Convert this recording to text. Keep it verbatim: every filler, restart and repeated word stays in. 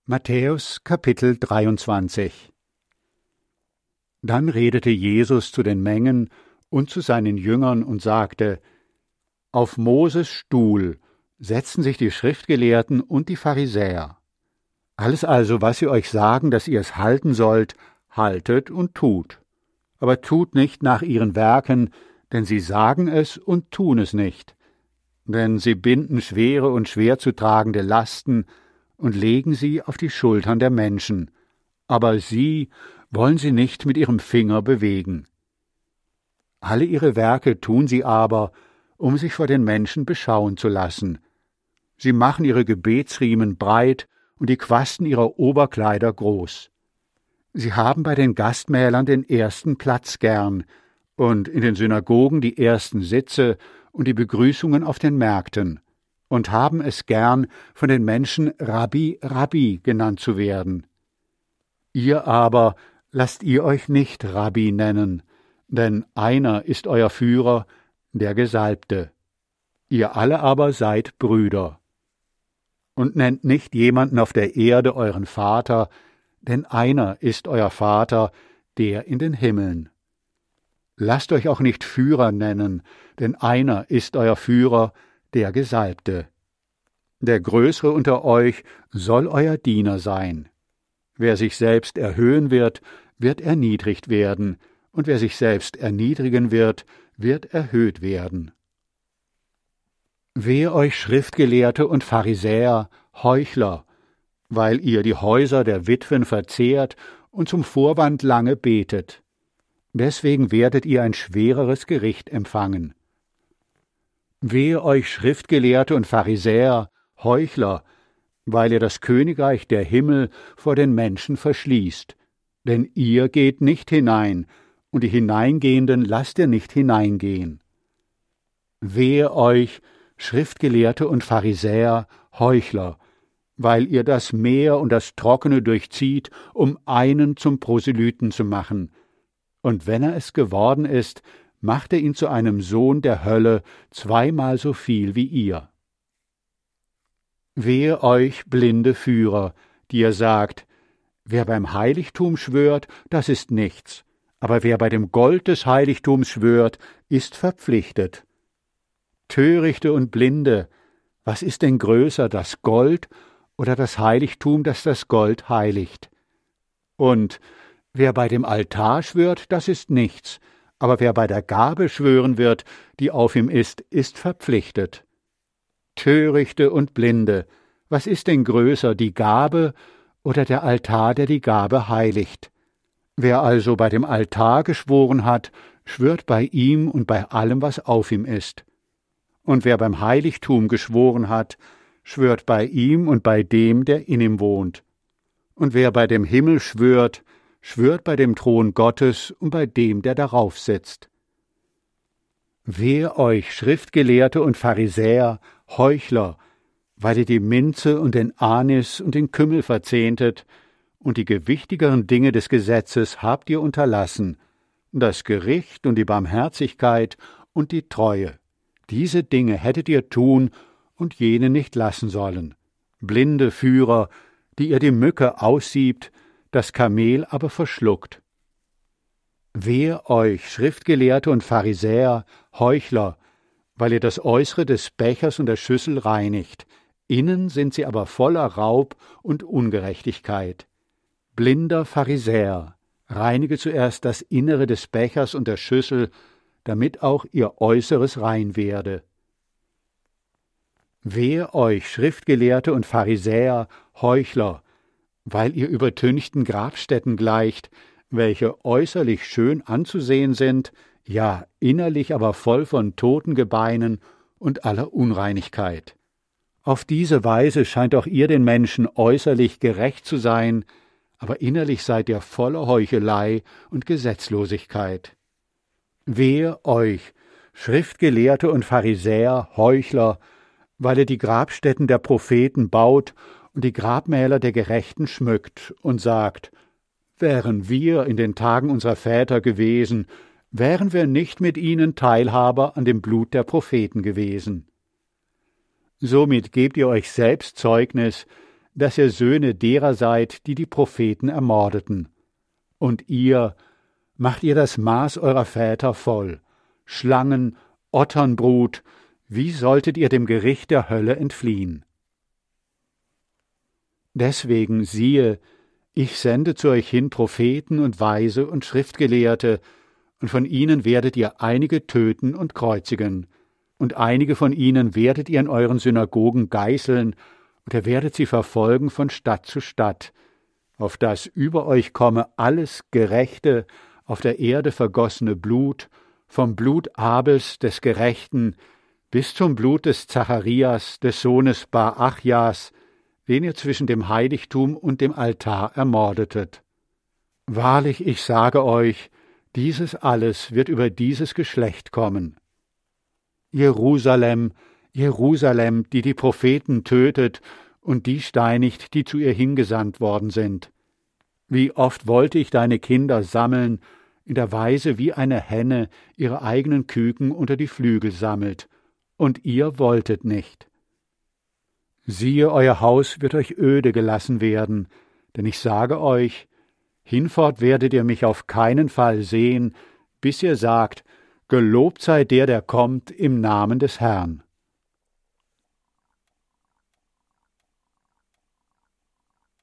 Matthäus Kapitel dreiundzwanzig. Dann redete Jesus zu den Mengen und zu seinen Jüngern und sagte: Auf Moses Stuhl setzen sich die Schriftgelehrten und die Pharisäer. Alles also, was sie euch sagen, dass ihr es halten sollt, haltet und tut. Aber tut nicht nach ihren Werken, denn sie sagen es und tun es nicht. Denn sie binden schwere und schwer zu tragende Lasten und legen sie auf die Schultern der Menschen, aber sie wollen sie nicht mit ihrem Finger bewegen. Alle ihre Werke tun sie aber, um sich vor den Menschen beschauen zu lassen. Sie machen ihre Gebetsriemen breit und die Quasten ihrer Oberkleider groß. Sie haben bei den Gastmälern den ersten Platz gern und in den Synagogen die ersten Sitze und die Begrüßungen auf den Märkten und haben es gern, von den Menschen Rabbi, Rabbi genannt zu werden. Ihr aber lasst ihr euch nicht Rabbi nennen, denn einer ist euer Führer, der Gesalbte. Ihr alle aber seid Brüder. Und nennt nicht jemanden auf der Erde euren Vater, denn einer ist euer Vater, der in den Himmeln. Lasst euch auch nicht Führer nennen, denn einer ist euer Führer, der Gesalbte. Der Größere unter euch soll euer Diener sein. Wer sich selbst erhöhen wird, wird erniedrigt werden, und wer sich selbst erniedrigen wird, wird erhöht werden. Wehe euch Schriftgelehrte und Pharisäer, Heuchler, weil ihr die Häuser der Witwen verzehrt und zum Vorwand lange betet. Deswegen werdet ihr ein schwereres Gericht empfangen. Wehe euch Schriftgelehrte und Pharisäer, Heuchler, weil ihr das Königreich der Himmel vor den Menschen verschließt. Denn ihr geht nicht hinein, und die Hineingehenden lasst ihr nicht hineingehen. Wehe euch, Schriftgelehrte und Pharisäer, Heuchler, weil ihr das Meer und das Trockene durchzieht, um einen zum Proselyten zu machen. Und wenn er es geworden ist, macht er ihn zu einem Sohn der Hölle, zweimal so viel wie ihr. Wehe euch, blinde Führer, die ihr sagt: Wer beim Heiligtum schwört, das ist nichts, aber wer bei dem Gold des Heiligtums schwört, ist verpflichtet. Törichte und Blinde, was ist denn größer, das Gold oder das Heiligtum, das das Gold heiligt? Und wer bei dem Altar schwört, das ist nichts, aber wer bei der Gabe schwören wird, die auf ihm ist, ist verpflichtet. Törichte und Blinde, was ist denn größer, die Gabe oder der Altar, der die Gabe heiligt? Wer also bei dem Altar geschworen hat, schwört bei ihm und bei allem, was auf ihm ist. Und wer beim Heiligtum geschworen hat, schwört bei ihm und bei dem, der in ihm wohnt. Und wer bei dem Himmel schwört, schwört bei dem Thron Gottes und bei dem, der darauf sitzt. Wehe euch, Schriftgelehrte und Pharisäer, Heuchler, weil ihr die Minze und den Anis und den Kümmel verzehntet, und die gewichtigeren Dinge des Gesetzes habt ihr unterlassen, das Gericht und die Barmherzigkeit und die Treue. Diese Dinge hättet ihr tun und jene nicht lassen sollen. Blinde Führer, die ihr die Mücke aussiebt, das Kamel aber verschluckt. Wehe euch, Schriftgelehrte und Pharisäer, Heuchler, weil ihr das Äußere des Bechers und der Schüssel reinigt, innen sind sie aber voller Raub und Ungerechtigkeit. Blinder Pharisäer, reinige zuerst das Innere des Bechers und der Schüssel, damit auch ihr Äußeres rein werde. Wehe euch, Schriftgelehrte und Pharisäer, Heuchler, weil ihr übertünchten Grabstätten gleicht, welche äußerlich schön anzusehen sind, ja innerlich aber voll von toten Gebeinen und aller Unreinigkeit. Auf diese Weise scheint auch ihr den Menschen äußerlich gerecht zu sein, aber innerlich seid ihr voller Heuchelei und Gesetzlosigkeit. Wehe euch, Schriftgelehrte und Pharisäer, Heuchler, weil ihr die Grabstätten der Propheten baut und die Grabmäler der Gerechten schmückt und sagt: Wären wir in den Tagen unserer Väter gewesen, wären wir nicht mit ihnen Teilhaber an dem Blut der Propheten gewesen. Somit gebt ihr euch selbst Zeugnis, dass ihr Söhne derer seid, die die Propheten ermordeten. Und ihr, macht ihr das Maß eurer Väter voll, Schlangen, Otternbrut, wie solltet ihr dem Gericht der Hölle entfliehen? Deswegen siehe, ich sende zu euch hin Propheten und Weise und Schriftgelehrte, und von ihnen werdet ihr einige töten und kreuzigen, und einige von ihnen werdet ihr in euren Synagogen geißeln, und ihr werdet sie verfolgen von Stadt zu Stadt, auf das über euch komme alles Gerechte, auf der Erde vergossene Blut, vom Blut Abels des Gerechten bis zum Blut des Zacharias, des Sohnes Bar-Achjas, den ihr zwischen dem Heiligtum und dem Altar ermordetet. Wahrlich, ich sage euch, dieses alles wird über dieses Geschlecht kommen. Jerusalem, Jerusalem, die die Propheten tötet und die steinigt, die zu ihr hingesandt worden sind. Wie oft wollte ich deine Kinder sammeln, in der Weise wie eine Henne ihre eigenen Küken unter die Flügel sammelt, und ihr wolltet nicht. Siehe, euer Haus wird euch öde gelassen werden, denn ich sage euch, hinfort werdet ihr mich auf keinen Fall sehen, bis ihr sagt, gelobt sei der, der kommt im Namen des Herrn.